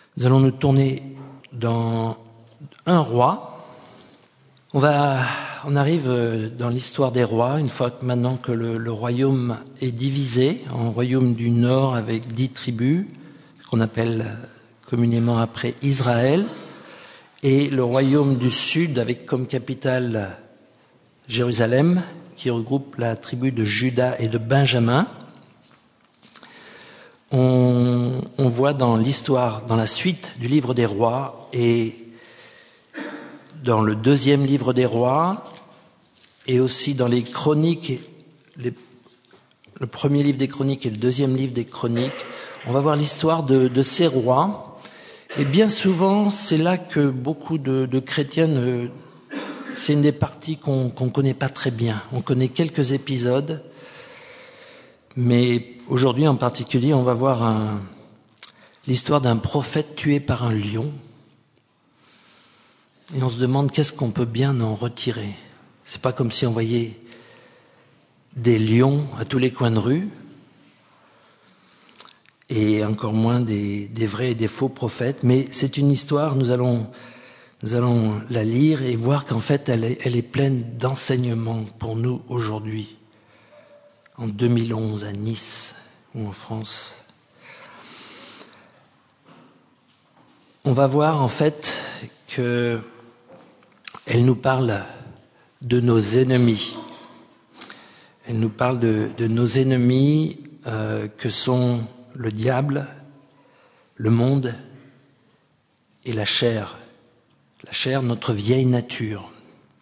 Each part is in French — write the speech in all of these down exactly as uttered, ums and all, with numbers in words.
Nous allons nous tourner dans un roi. On va, on arrive dans l'histoire des rois, une fois que maintenant que le, le royaume est divisé en royaume du nord avec dix tribus, qu'on appelle communément après Israël, et le royaume du sud avec comme capitale Jérusalem, qui regroupe la tribu de Juda et de Benjamin. On, on voit dans l'histoire, dans la suite du livre des rois et dans le deuxième livre des rois et aussi dans les chroniques, les, le premier livre des chroniques et le deuxième livre des chroniques, on va voir l'histoire de, de ces rois. Et bien souvent, c'est là que beaucoup de, de chrétiens, ne, c'est une des parties qu'on qu'on connaît pas très bien. On connaît quelques épisodes, mais aujourd'hui en particulier, on va voir un, l'histoire d'un prophète tué par un lion. Et on se demande qu'est-ce qu'on peut bien en retirer. C'est pas comme si on voyait des lions à tous les coins de rue, et encore moins des, des vrais et des faux prophètes. Mais c'est une histoire, nous allons, nous allons la lire et voir qu'en fait, elle est, elle est pleine d'enseignements pour nous aujourd'hui, en deux mille onze à Nice ou en France. On va voir en fait que elle nous parle de nos ennemis. Elle nous parle de, de nos ennemis euh, que sont le diable, le monde et la chair. La chair, notre vieille nature.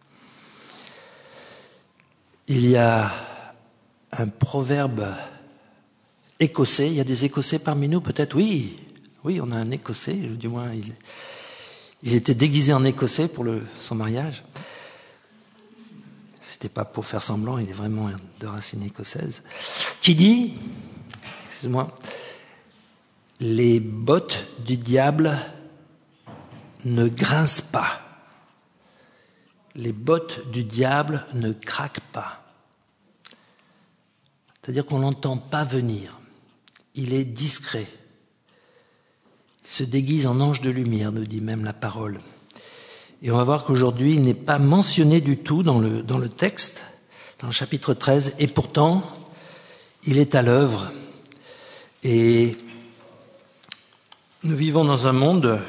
Il y a un proverbe écossais. Il y a des Écossais parmi nous, peut-être? Oui, oui, on a un Écossais, du moins il, il était déguisé en Écossais pour le, son mariage. C'était pas pour faire semblant, il est vraiment de racine écossaise. Qui dit, excuse-moi, les bottes du diable ne grincent pas. Les bottes du diable ne craquent pas. C'est-à-dire qu'on l'entend pas venir. Il est discret. Il se déguise en ange de lumière, nous dit même la parole. Et on va voir qu'aujourd'hui, il n'est pas mentionné du tout dans le, dans le texte, dans le chapitre treize, et pourtant, il est à l'œuvre. Et nous vivons dans un monde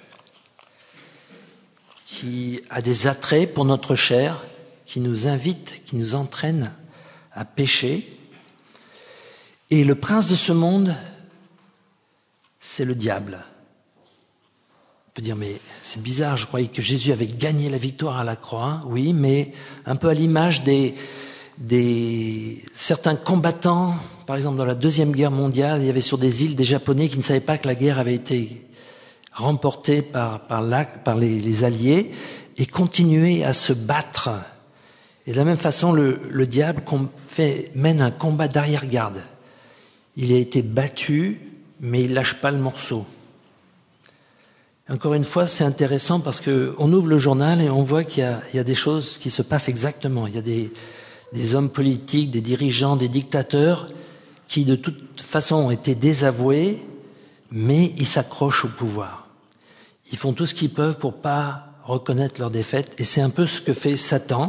qui a des attraits pour notre chair, qui nous invite, qui nous entraîne à pécher. Et le prince de ce monde, c'est le diable. On peut dire, mais c'est bizarre, je croyais que Jésus avait gagné la victoire à la croix. Oui, mais un peu à l'image des, des certains combattants, par exemple dans la Deuxième Guerre mondiale, il y avait sur des îles des Japonais qui ne savaient pas que la guerre avait été remportée par, par, la, par les, les Alliés et continuaient à se battre. Et de la même façon, le, le diable fait, mène un combat d'arrière-garde. Il a été battu, mais il lâche pas le morceau. Encore une fois, c'est intéressant parce que on ouvre le journal et on voit qu'il y a, il y a des choses qui se passent exactement. Il y a des, des hommes politiques, des dirigeants, des dictateurs qui de toute façon ont été désavoués, mais ils s'accrochent au pouvoir. Ils font tout ce qu'ils peuvent pour pas reconnaître leur défaite, et c'est un peu ce que fait Satan.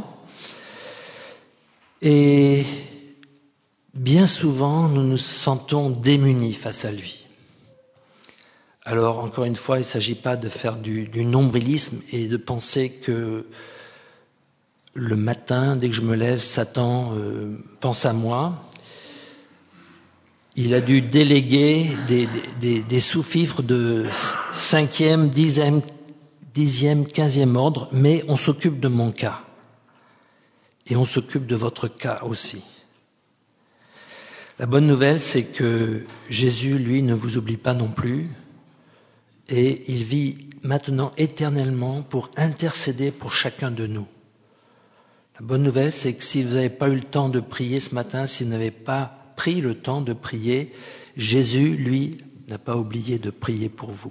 Et bien souvent, nous nous sentons démunis face à lui. Alors, encore une fois, il ne s'agit pas de faire du, du nombrilisme et de penser que le matin, dès que je me lève, Satan euh, pense à moi. Il a dû déléguer des, des, des sous-fifres de cinquième, dixième, dixième, quinzième ordre, mais on s'occupe de mon cas. Et on s'occupe de votre cas aussi. La bonne nouvelle, c'est que Jésus, lui, ne vous oublie pas non plus. Et il vit maintenant éternellement pour intercéder pour chacun de nous. La bonne nouvelle, c'est que si vous n'avez pas eu le temps de prier ce matin, si vous n'avez pas pris le temps de prier, Jésus, lui, n'a pas oublié de prier pour vous.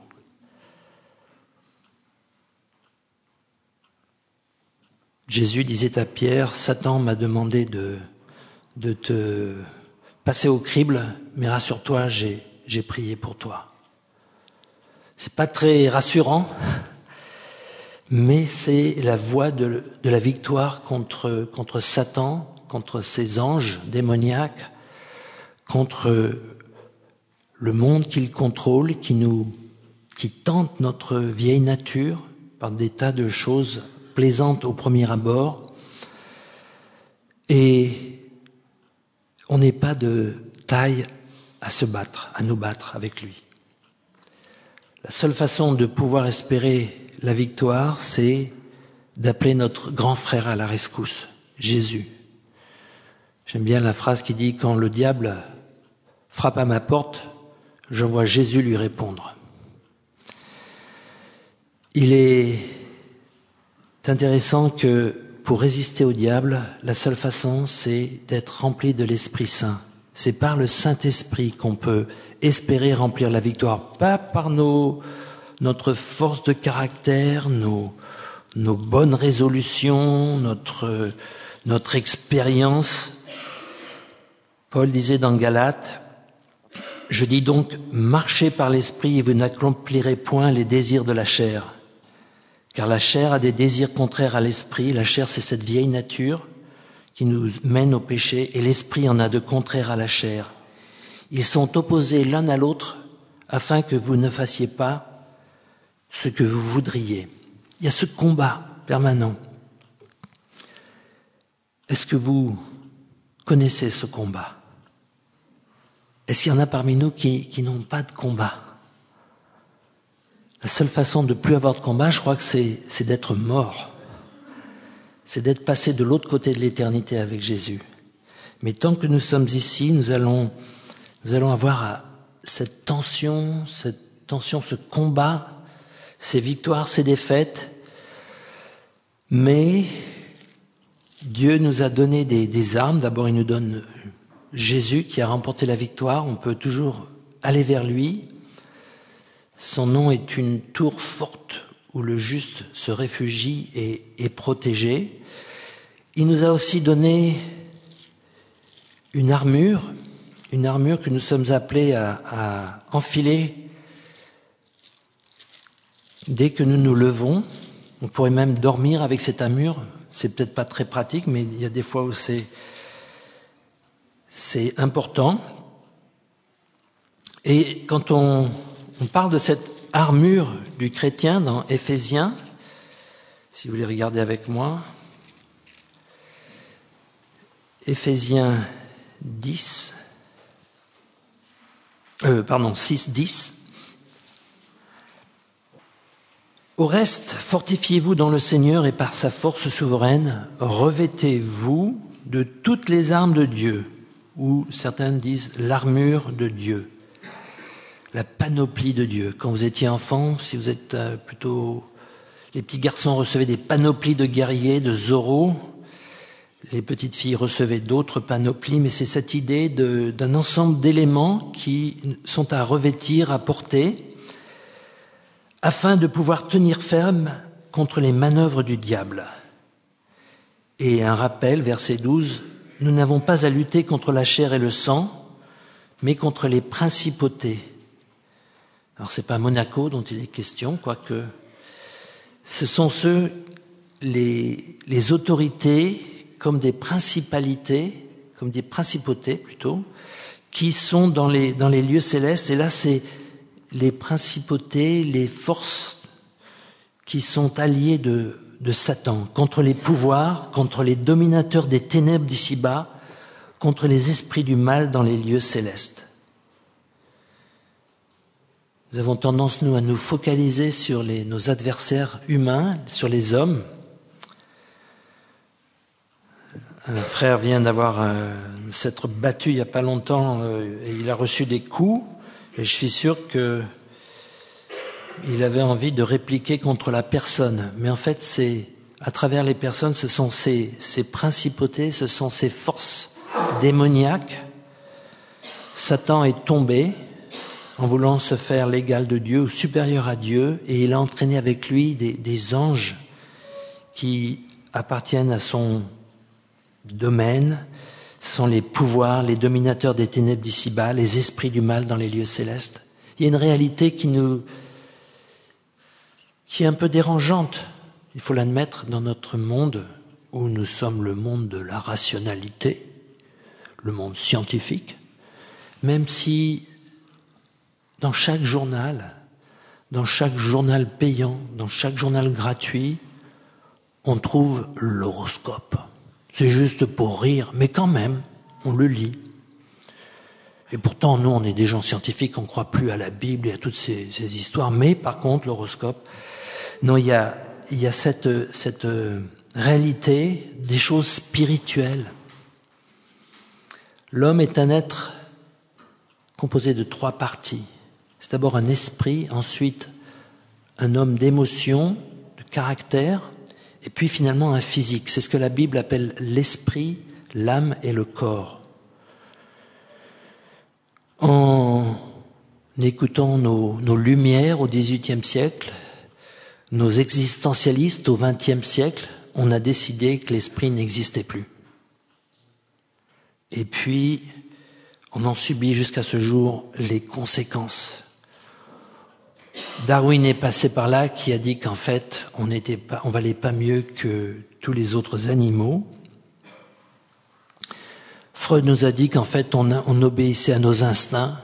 Jésus disait à Pierre, Satan m'a demandé de, de te passer au crible, mais rassure-toi, j'ai, j'ai prié pour toi. C'est pas très rassurant, mais c'est la voie de, de la victoire contre, contre Satan, contre ses anges démoniaques, contre le monde qu'il contrôle, qui nous, qui tente notre vieille nature par des tas de choses plaisantes au premier abord. Et on n'est pas de taille à se battre, à nous battre avec lui. La seule façon de pouvoir espérer la victoire, c'est d'appeler notre grand frère à la rescousse, Jésus. J'aime bien la phrase qui dit « Quand le diable frappe à ma porte, je vois Jésus lui répondre ». Il est intéressant que pour résister au diable, la seule façon, c'est d'être rempli de l'Esprit Saint. C'est par le Saint-Esprit qu'on peut espérer remplir la victoire, pas par nos, notre force de caractère, nos, nos bonnes résolutions, notre, notre expérience. Paul disait dans Galates, « Je dis donc, marchez par l'Esprit et vous n'accomplirez point les désirs de la chair. Car la chair a des désirs contraires à l'Esprit. La chair, c'est cette vieille nature qui nous mène au péché, et l'Esprit en a de contraires à la chair. Ils sont opposés l'un à l'autre afin que vous ne fassiez pas ce que vous voudriez. » Il y a ce combat permanent. Est-ce que vous connaissez ce combat? Est-ce qu'il y en a parmi nous qui, qui n'ont pas de combat? La seule façon de ne plus avoir de combat, je crois que c'est, c'est d'être mort. C'est d'être passé de l'autre côté de l'éternité avec Jésus. Mais tant que nous sommes ici, nous allons, nous allons avoir cette tension, cette tension, ce combat, ces victoires, ces défaites. Mais Dieu nous a donné des, des armes. D'abord, il nous donne Jésus qui a remporté la victoire. On peut toujours aller vers lui. Son nom est une tour forte où le juste se réfugie et est protégé. Il nous a aussi donné une armure, une armure que nous sommes appelés à, à enfiler dès que nous nous levons. On pourrait même dormir avec cette armure. C'est peut-être pas très pratique, mais il y a des fois où c'est, c'est important. Et quand on, on parle de cette armure du chrétien dans Éphésiens, si vous voulez regarder avec moi, Éphésiens dix, euh, pardon, six, dix. Au reste, fortifiez-vous dans le Seigneur et par sa force souveraine, revêtez-vous de toutes les armes de Dieu, ou certains disent l'armure de Dieu. La panoplie de Dieu. Quand vous étiez enfant, si vous êtes euh, plutôt... Les petits garçons recevaient des panoplies de guerriers, de Zorro. Les petites filles recevaient d'autres panoplies, mais c'est cette idée de, d'un ensemble d'éléments qui sont à revêtir, à porter, afin de pouvoir tenir ferme contre les manœuvres du diable. Et un rappel, verset douze, « Nous n'avons pas à lutter contre la chair et le sang, mais contre les principautés. » Alors, c'est pas Monaco dont il est question, quoique ce sont ceux, les, les autorités, comme des principalités, comme des principautés plutôt, qui sont dans les, dans les lieux célestes. Et là, c'est les principautés, les forces qui sont alliées de, de Satan, contre les pouvoirs, contre les dominateurs des ténèbres d'ici-bas, contre les esprits du mal dans les lieux célestes. Nous avons tendance, nous, à nous focaliser sur les, nos adversaires humains, sur les hommes. Un frère vient d'avoir euh, s'être battu il n'y a pas longtemps euh, et il a reçu des coups. Et je suis sûr que il avait envie de répliquer contre la personne. Mais en fait, c'est à travers les personnes, ce sont ces, ces principautés, ce sont ces forces démoniaques. Satan est tombé en voulant se faire l'égal de Dieu ou supérieur à Dieu, et il a entraîné avec lui des, des anges qui appartiennent à son domaine. Ce sont les pouvoirs, les dominateurs des ténèbres d'ici-bas, les esprits du mal dans les lieux célestes. Il y a une réalité qui nous, qui est un peu dérangeante, il faut l'admettre, dans notre monde où nous sommes le monde de la rationalité, le monde scientifique, même si dans chaque journal, dans chaque journal payant, dans chaque journal gratuit, on trouve l'horoscope. C'est juste pour rire, mais quand même, on le lit. Et pourtant, nous, on est des gens scientifiques, on ne croit plus à la Bible et à toutes ces, ces histoires. Mais par contre, l'horoscope, non, il y a, il y a cette, cette réalité des choses spirituelles. L'homme est un être composé de trois parties. C'est d'abord un esprit, ensuite un homme d'émotion, de caractère, et puis finalement un physique. C'est ce que la Bible appelle l'esprit, l'âme et le corps. En écoutant nos, nos lumières au dix-huitième siècle, nos existentialistes au vingtième siècle, on a décidé que l'esprit n'existait plus. Et puis, on en subit jusqu'à ce jour les conséquences. Darwin est passé par là, qui a dit qu'en fait, on n'était pas, on valait pas mieux que tous les autres animaux. Freud nous a dit qu'en fait, on, on obéissait à nos instincts,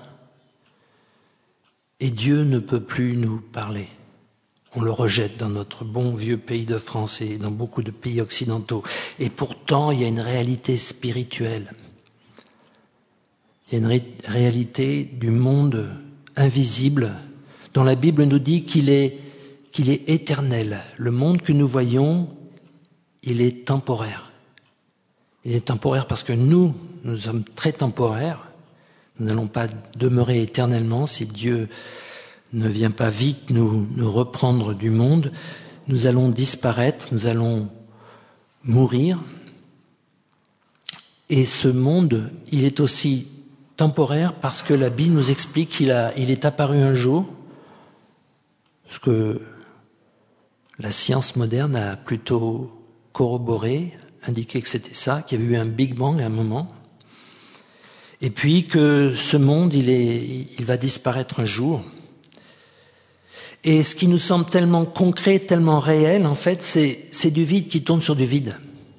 et Dieu ne peut plus nous parler. On le rejette dans notre bon vieux pays de France et dans beaucoup de pays occidentaux. Et pourtant, il y a une réalité spirituelle. Il y a une ré- réalité du monde invisible, dont la Bible nous dit qu'il est, qu'il est éternel. Le monde que nous voyons, il est temporaire. Il est temporaire parce que nous, nous sommes très temporaires. Nous n'allons pas demeurer éternellement si Dieu ne vient pas vite nous, nous reprendre du monde. Nous allons disparaître, nous allons mourir. Et ce monde, il est aussi temporaire parce que la Bible nous explique qu'il a, il est apparu un jour, ce que la science moderne a plutôt corroboré, indiqué que c'était ça, qu'il y avait eu un Big Bang à un moment, et puis que ce monde, il, est, il va disparaître un jour. Et ce qui nous semble tellement concret, tellement réel, en fait, c'est, c'est du vide qui tourne sur du vide.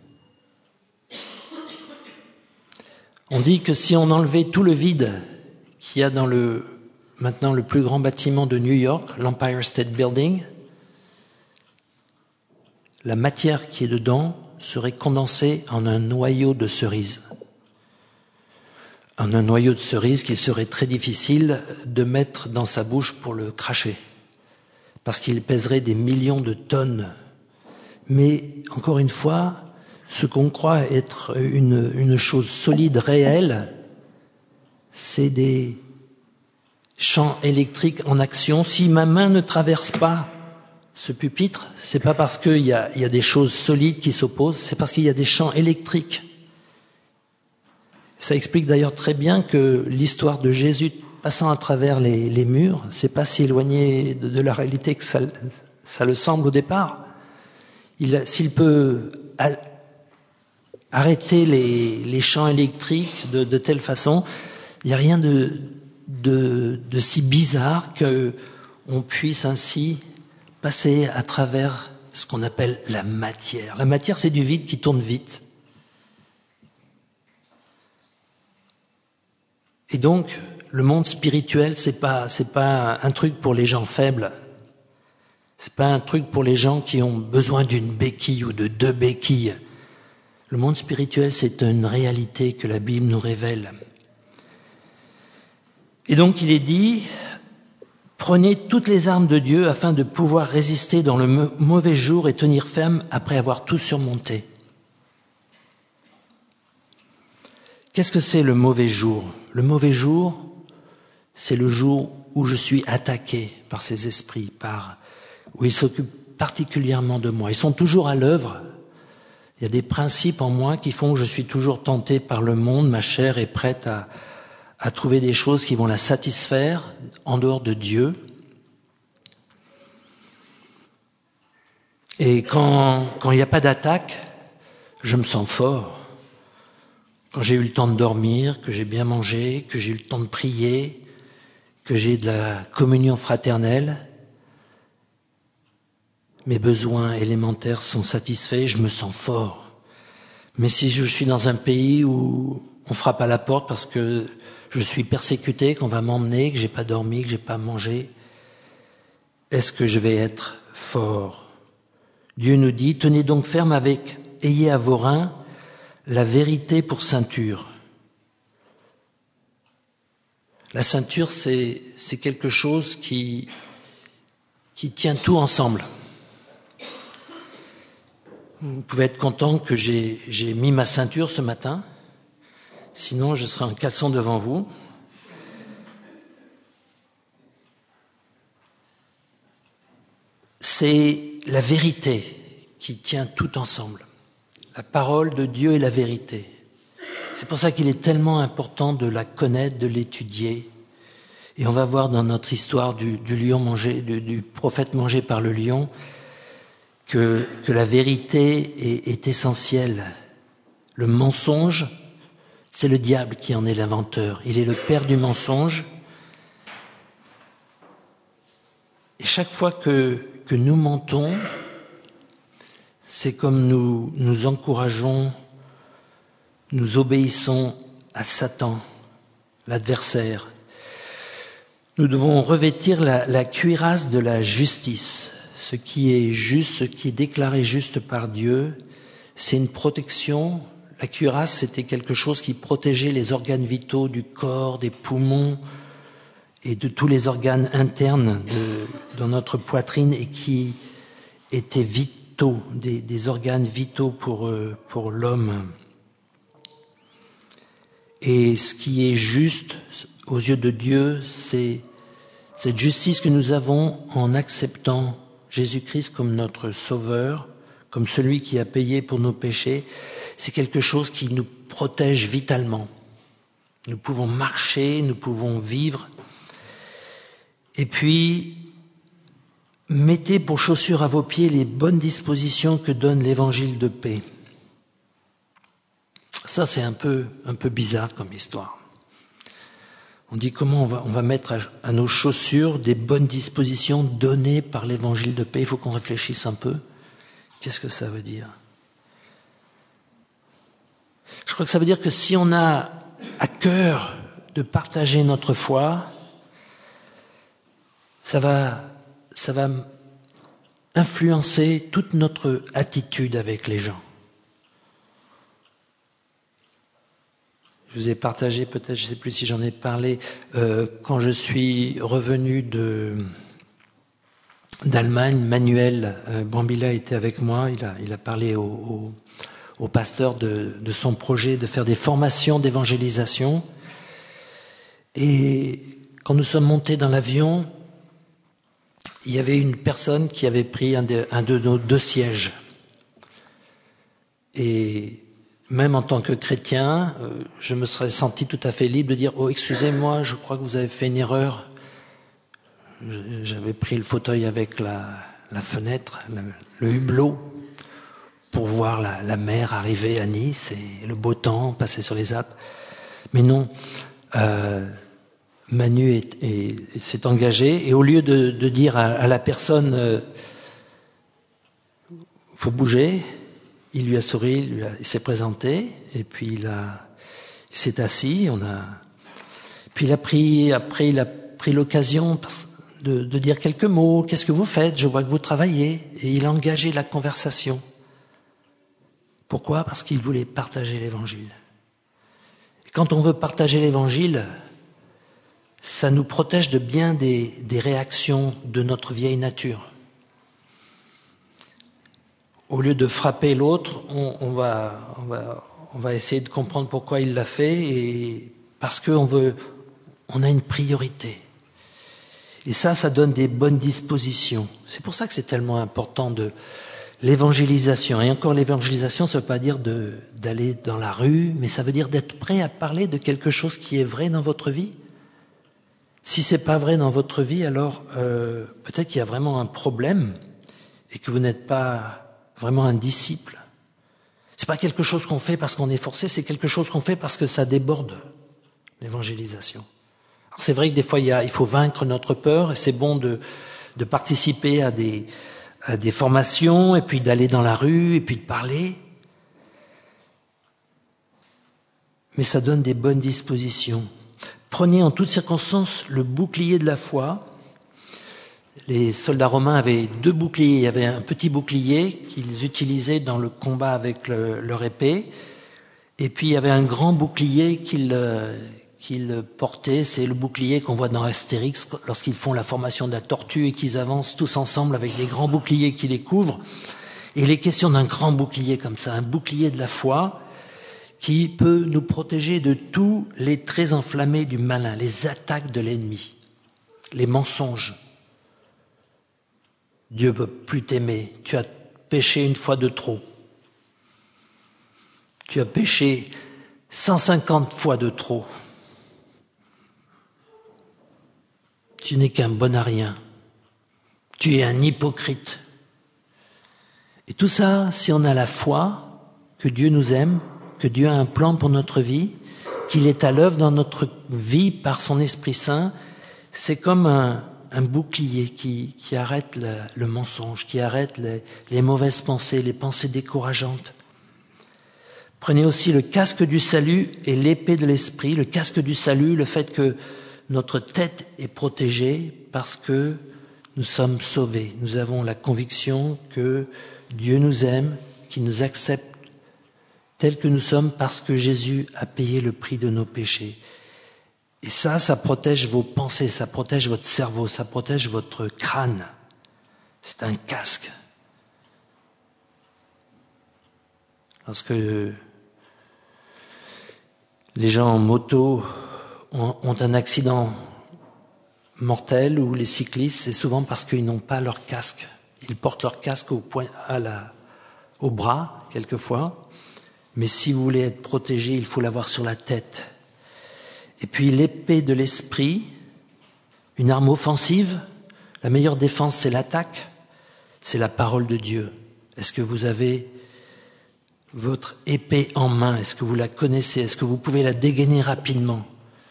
On dit que si on enlevait tout le vide qu'il y a dans le, maintenant le plus grand bâtiment de New York, l'Empire State Building, la matière qui est dedans serait condensée en un noyau de cerise. En un noyau de cerise qu'il serait très difficile de mettre dans sa bouche pour le cracher, parce qu'il pèserait des millions de tonnes. Mais, encore une fois, ce qu'on croit être une, une chose solide, réelle, c'est des champs électriques en action. Si ma main ne traverse pas ce pupitre, c'est pas parce qu'il y a, il y a des choses solides qui s'opposent, c'est parce qu'il y a des champs électriques. Ça explique d'ailleurs très bien que l'histoire de Jésus passant à travers les, les murs, c'est pas si éloigné de, de la réalité que ça, ça le semble au départ. Il, s'il peut a, arrêter les, les champs électriques de, de telle façon, il n'y a rien de, de, de si bizarre qu'on puisse ainsi passer à travers ce qu'on appelle la matière. La matière, c'est du vide qui tourne vite. Et donc, le monde spirituel, c'est pas, c'est pas un truc pour les gens faibles. C'est pas un truc pour les gens qui ont besoin d'une béquille ou de deux béquilles. Le monde spirituel, c'est une réalité que la Bible nous révèle. Et donc, il est dit, prenez toutes les armes de Dieu afin de pouvoir résister dans le mauvais jour et tenir ferme après avoir tout surmonté. Qu'est-ce que c'est le mauvais jour ? Le mauvais jour, c'est le jour où je suis attaqué par ces esprits, par, où ils s'occupent particulièrement de moi. Ils sont toujours à l'œuvre. Il y a des principes en moi qui font que je suis toujours tenté par le monde. Ma chair est prête à, à trouver des choses qui vont la satisfaire en dehors de Dieu. Et quand, quand il n'y a pas d'attaque, je me sens fort. Quand j'ai eu le temps de dormir, que j'ai bien mangé, que j'ai eu le temps de prier, que j'ai de la communion fraternelle, mes besoins élémentaires sont satisfaits, je me sens fort. Mais si je suis dans un pays où on frappe à la porte parce que je suis persécuté, qu'on va m'emmener, que j'ai pas dormi, que j'ai pas mangé, est-ce que je vais être fort? Dieu nous dit, tenez donc ferme avec, ayez à vos reins la vérité pour ceinture. La ceinture, c'est, c'est quelque chose qui, qui tient tout ensemble. Vous pouvez être content que j'ai, j'ai mis ma ceinture ce matin, sinon je serai en caleçon devant vous. C'est la vérité qui tient tout ensemble. La parole de Dieu est la vérité. C'est pour ça qu'il est tellement important de la connaître, de l'étudier. Et on va voir dans notre histoire du, du lion mangé, du, du prophète mangé par le lion, que, que la vérité est, est essentielle. Le mensonge, c'est le diable qui en est l'inventeur. Il est le père du mensonge. Et chaque fois que, que nous mentons, c'est comme nous, nous encourageons, nous obéissons à Satan, l'adversaire. Nous devons revêtir la, la cuirasse de la justice. Ce qui est juste, ce qui est déclaré juste par Dieu, c'est une protection. La cuirasse, c'était quelque chose qui protégeait les organes vitaux du corps, des poumons et de tous les organes internes de, dans notre poitrine et qui étaient vitaux, des, des organes vitaux pour, pour l'homme. Et ce qui est juste aux yeux de Dieu, c'est cette justice que nous avons en acceptant Jésus-Christ comme notre sauveur, comme celui qui a payé pour nos péchés. C'est quelque chose qui nous protège vitalement. Nous pouvons marcher, nous pouvons vivre. Et puis, mettez pour chaussures à vos pieds les bonnes dispositions que donne l'évangile de paix. Ça, c'est un peu, un peu bizarre comme histoire. On dit comment on va, on va mettre à, à nos chaussures des bonnes dispositions données par l'évangile de paix. Il faut qu'on réfléchisse un peu. Qu'est-ce que ça veut dire? Je crois que ça veut dire que si on a à cœur de partager notre foi, ça va, ça va influencer toute notre attitude avec les gens. Je vous ai partagé, peut-être, je ne sais plus si j'en ai parlé, euh, quand je suis revenu de, d'Allemagne, Manuel euh, Brambilla était avec moi, il a, il a parlé au, au, au pasteur de, de son projet de faire des formations d'évangélisation. Et quand nous sommes montés dans l'avion, il y avait une personne qui avait pris un de, un de nos deux sièges. Et même en tant que chrétien, euh, je me serais senti tout à fait libre de dire « Oh, excusez-moi, je crois que vous avez fait une erreur. » J'avais pris le fauteuil avec la, la fenêtre, la, le hublot, pour voir la, la mer arriver à Nice et le beau temps passer sur les Alpes. Mais non, euh, Manu est, est, s'est engagé et au lieu de, de dire à, à la personne euh, « faut bouger », il lui a souri, il, lui a, il s'est présenté, et puis il, a, il s'est assis. On a, puis il a pris, après, il a pris l'occasion de, de dire quelques mots. Qu'est-ce que vous faites? Je vois que vous travaillez. Et il a engagé la conversation. Pourquoi? Parce qu'il voulait partager l'Évangile. Et quand on veut partager l'Évangile, ça nous protège de bien des, des réactions de notre vieille nature. Au lieu de frapper l'autre, on, on, va, on, va, on va essayer de comprendre pourquoi il l'a fait et parce qu'on veut, on a une priorité. Et ça, ça donne des bonnes dispositions. C'est pour ça que c'est tellement important de l'évangélisation. Et encore, l'évangélisation, ça ne veut pas dire de, d'aller dans la rue, mais ça veut dire d'être prêt à parler de quelque chose qui est vrai dans votre vie. Si c'est pas vrai dans votre vie, alors euh, peut-être qu'il y a vraiment un problème et que vous n'êtes pas vraiment un disciple. C'est pas quelque chose qu'on fait parce qu'on est forcé, c'est quelque chose qu'on fait parce que ça déborde, l'évangélisation. Alors c'est vrai que des fois il, y a, il faut vaincre notre peur et c'est bon de, de participer à des, à des formations, et puis d'aller dans la rue, et puis de parler. Mais ça donne des bonnes dispositions. Prenez en toutes circonstances le bouclier de la foi. Les soldats romains avaient deux boucliers. Il y avait un petit bouclier qu'ils utilisaient dans le combat avec le, leur épée. Et puis il y avait un grand bouclier qu'ils, qu'ils portaient. C'est le bouclier qu'on voit dans Astérix lorsqu'ils font la formation de la tortue et qu'ils avancent tous ensemble avec des grands boucliers qui les couvrent. Et il est question d'un grand bouclier comme ça, un bouclier de la foi qui peut nous protéger de tous les traits enflammés du malin, les attaques de l'ennemi, les mensonges. Dieu ne peut plus t'aimer, tu as péché une fois de trop. Tu as péché cent cinquante fois de trop. Tu n'es qu'un bon à rien. Tu es un hypocrite. Et tout ça, si on a la foi que Dieu nous aime, que Dieu a un plan pour notre vie, qu'il est à l'œuvre dans notre vie par son Esprit Saint, c'est comme un, un bouclier qui, qui arrête le, le mensonge, qui arrête les, les mauvaises pensées, les pensées décourageantes. Prenez aussi le casque du salut et l'épée de l'Esprit. Le casque du salut, le fait que notre tête est protégée parce que nous sommes sauvés. Nous avons la conviction que Dieu nous aime, qu'il nous accepte tels que nous sommes parce que Jésus a payé le prix de nos péchés. Et ça, ça protège vos pensées, ça protège votre cerveau, ça protège votre crâne. C'est un casque. Lorsque les gens en moto ont, ont un accident mortel ou les cyclistes, c'est souvent parce qu'ils n'ont pas leur casque. Ils portent leur casque au, point, à la, au bras, quelquefois. Mais si vous voulez être protégé, il faut l'avoir sur la tête. Et puis l'épée de l'esprit, une arme offensive, la meilleure défense c'est l'attaque, c'est la parole de Dieu. Est-ce que vous avez votre épée en main? Est-ce que vous la connaissez? Est-ce que vous pouvez la dégainer rapidement?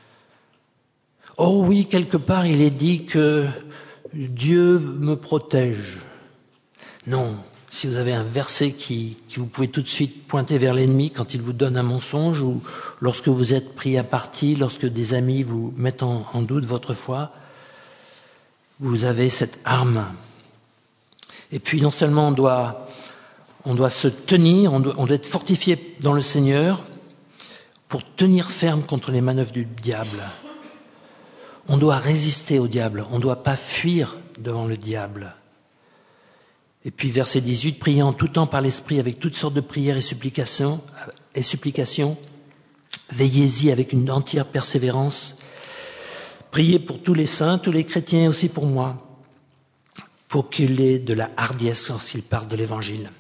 Oh oui, quelque part il est dit que Dieu me protège. Non. Si vous avez un verset qui, qui vous pouvez tout de suite pointer vers l'ennemi quand il vous donne un mensonge ou lorsque vous êtes pris à partie, lorsque des amis vous mettent en, en doute votre foi, vous avez cette arme. Et puis non seulement on doit, on doit se tenir, on doit, on doit être fortifié dans le Seigneur pour tenir ferme contre les manœuvres du diable. On doit résister au diable, on ne doit pas fuir devant le diable. Et puis verset dix-huit, priez en tout temps par l'Esprit avec toutes sortes de prières et supplications, et supplications. Veillez-y avec une entière persévérance. Priez pour tous les saints, tous les chrétiens et aussi pour moi, pour qu'il ait de la hardiesse lorsqu'il parle de l'Évangile.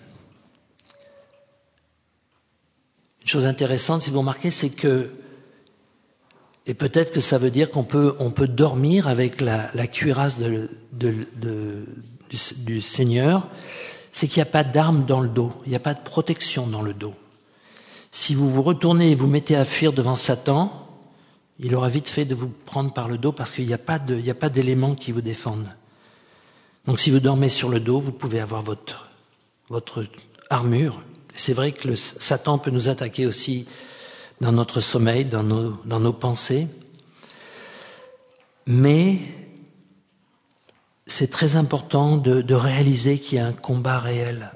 Une chose intéressante, si vous remarquez, c'est que, et peut-être que ça veut dire qu'on peut, on peut dormir avec la, la cuirasse de, de, de Du, du Seigneur, c'est qu'il n'y a pas d'arme dans le dos, il n'y a pas de protection dans le dos. Si vous vous retournez et vous mettez à fuir devant Satan, il aura vite fait de vous prendre par le dos parce qu'il n'y a pas de, il n'y a pas d'éléments qui vous défendent. Donc si vous dormez sur le dos, vous pouvez avoir votre, votre armure. C'est vrai que le Satan peut nous attaquer aussi dans notre sommeil, dans nos, dans nos pensées. Mais c'est très important de, de réaliser qu'il y a un combat réel.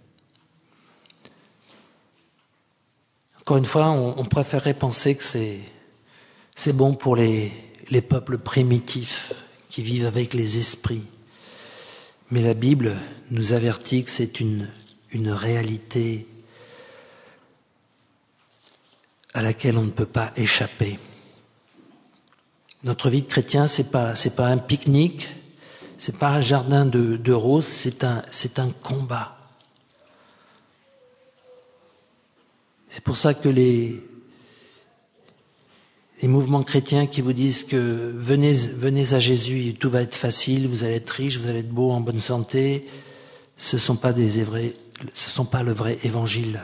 Encore une fois, on, on préférerait penser que c'est, c'est bon pour les, les peuples primitifs qui vivent avec les esprits. Mais la Bible nous avertit que c'est une, une réalité à laquelle on ne peut pas échapper. Notre vie de chrétien, c'est pas, c'est pas un pique-nique, c'est pas un jardin de, de roses, c'est un, c'est un combat. C'est pour ça que les, les mouvements chrétiens qui vous disent que venez, venez à Jésus, tout va être facile, vous allez être riche, vous allez être beau, en bonne santé, ce sont pas des vrais, ce sont pas le vrai évangile.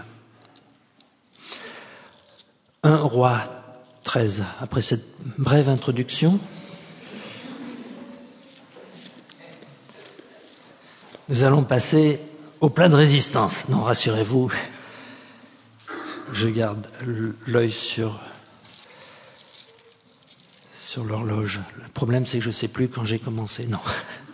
un Roi treize, après cette brève introduction. Nous allons passer au plat de résistance. Non, rassurez-vous, je garde l'œil sur, sur l'horloge. Le problème, c'est que je ne sais plus quand j'ai commencé. Non.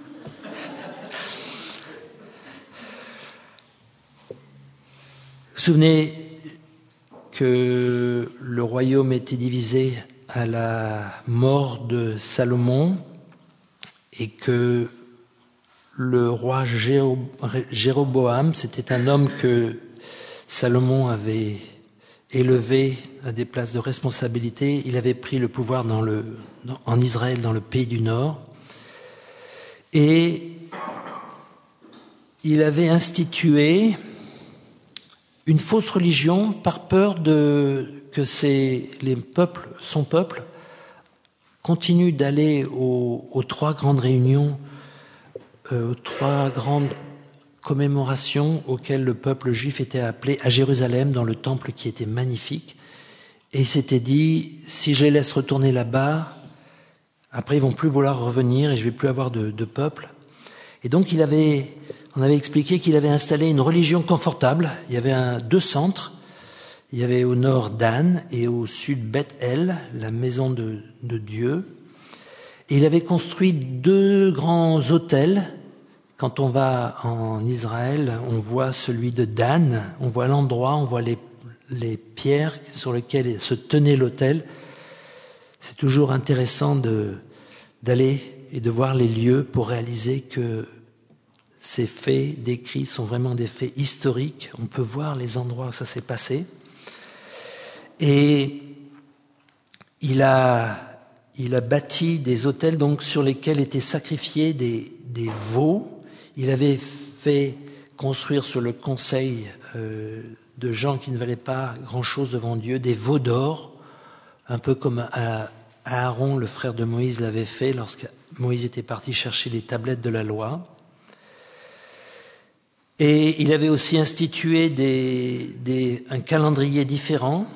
Vous vous souvenez que le royaume était divisé à la mort de Salomon et que le roi Jéroboam, c'était un homme que Salomon avait élevé à des places de responsabilité. Il avait pris le pouvoir dans le, dans, en Israël, dans le pays du Nord. Et il avait institué une fausse religion par peur de, que ces, les peuples, son peuple continue d'aller aux, aux trois grandes réunions, euh, aux trois grandes commémorations auxquelles le peuple juif était appelé à Jérusalem, dans le temple qui était magnifique. Et il s'était dit, si je les laisse retourner là-bas, après ils vont plus vouloir revenir et je vais plus avoir de, de peuple. Et donc il avait, on avait expliqué qu'il avait installé une religion confortable. Il y avait un, deux centres. Il y avait au nord Dan et au sud Beth-El, la maison de, de Dieu. Et il avait construit deux grands autels. Quand on va en Israël, on voit celui de Dan, on voit l'endroit, on voit les, les pierres sur lesquelles se tenait l'autel. C'est toujours intéressant de, d'aller et de voir les lieux pour réaliser que ces faits décrits sont vraiment des faits historiques. On peut voir les endroits où ça s'est passé. Et il a, il a bâti des autels donc, sur lesquels étaient sacrifiés des, des veaux. Il avait fait construire sur le conseil euh, de gens qui ne valaient pas grand-chose devant Dieu, des veaux d'or, un peu comme Aaron, le frère de Moïse, l'avait fait lorsque Moïse était parti chercher les tablettes de la loi. Et il avait aussi institué des, des, un calendrier différent.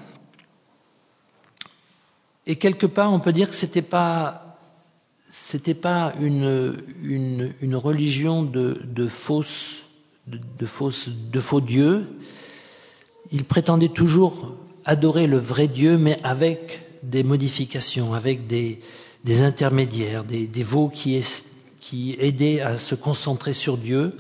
Et quelque part, on peut dire que c'était pas, c'était pas une, une, une religion de, de fausses, de, de fausses, de faux dieux. Il prétendait toujours adorer le vrai Dieu, mais avec des modifications, avec des, des intermédiaires, des, des veaux qui, est, qui aidaient à se concentrer sur Dieu.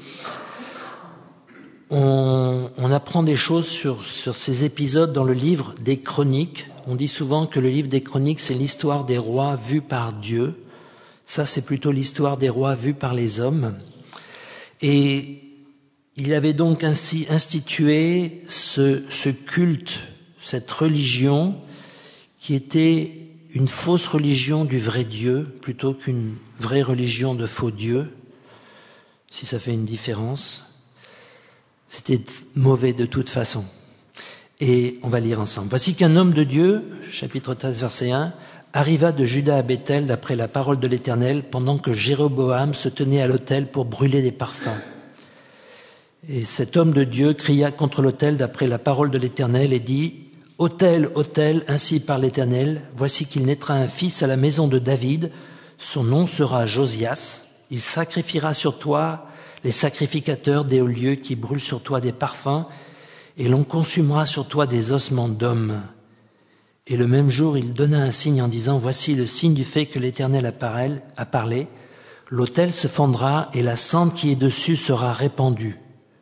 On, on apprend des choses sur, sur ces épisodes dans le livre des Chroniques. On dit souvent que le livre des Chroniques, c'est l'histoire des rois vus par Dieu. Ça, c'est plutôt l'histoire des rois vus par les hommes. Et il avait donc ainsi institué ce, ce culte, cette religion, qui était une fausse religion du vrai Dieu, plutôt qu'une vraie religion de faux dieux, si ça fait une différence. C'était mauvais de toute façon. Et on va lire ensemble. Voici qu'un homme de Dieu, chapitre treize, verset un, arriva de Juda à Bethel d'après la parole de l'Éternel, pendant que Jéroboam se tenait à l'autel pour brûler des parfums. Et cet homme de Dieu cria contre l'autel d'après la parole de l'Éternel et dit, « Autel, autel, ainsi parle l'Éternel, voici qu'il naîtra un fils à la maison de David, son nom sera Josias, il sacrifiera sur toi les sacrificateurs des hauts lieux qui brûlent sur toi des parfums, et l'on consumera sur toi des ossements d'hommes. » Et le même jour, il donna un signe en disant, « Voici le signe du fait que l'Éternel a parlé, l'autel se fendra et la cendre qui est dessus sera répandue. »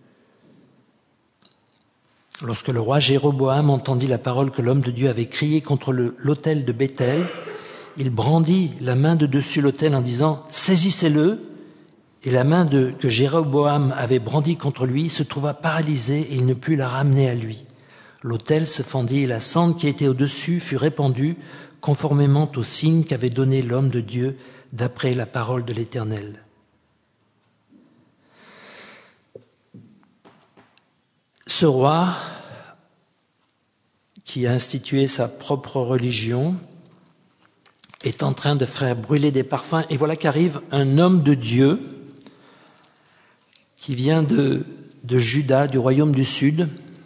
Lorsque le roi Jéroboam entendit la parole que l'homme de Dieu avait criée contre le, l'autel de Bethel, il brandit la main de dessus l'autel en disant, « Saisissez-le !» Et la main de, que Jéroboam avait brandie contre lui se trouva paralysée et il ne put la ramener à lui. L'autel se fendit et la cendre qui était au-dessus fut répandue conformément au signe qu'avait donné l'homme de Dieu d'après la parole de l'Éternel. Ce roi, qui a institué sa propre religion, est en train de faire brûler des parfums. Et voilà qu'arrive un homme de Dieu qui vient de, de Juda, du royaume du Sud,